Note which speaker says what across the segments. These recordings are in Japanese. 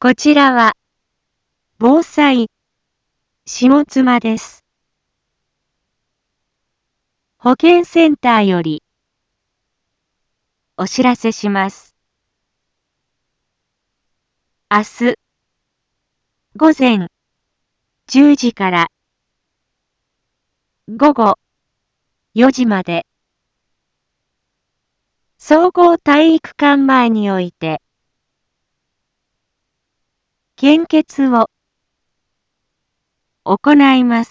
Speaker 1: こちらは、防災、下妻です。保健センターより、お知らせします。明日、午前10時から午後4時まで、総合体育館前において、献血を行います。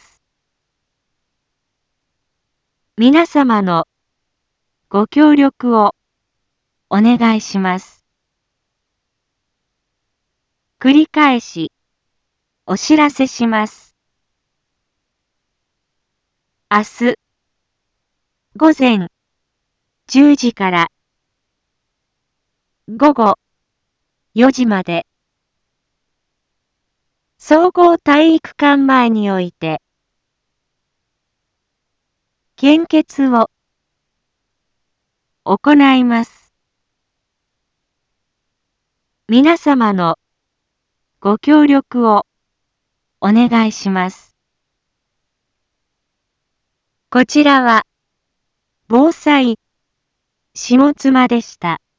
Speaker 1: 皆様のご協力をお願いします。繰り返しお知らせします。明日午前10時から午後4時まで、総合体育館前において、献血を行います。皆様のご協力をお願いします。こちらは、防災、下妻でした。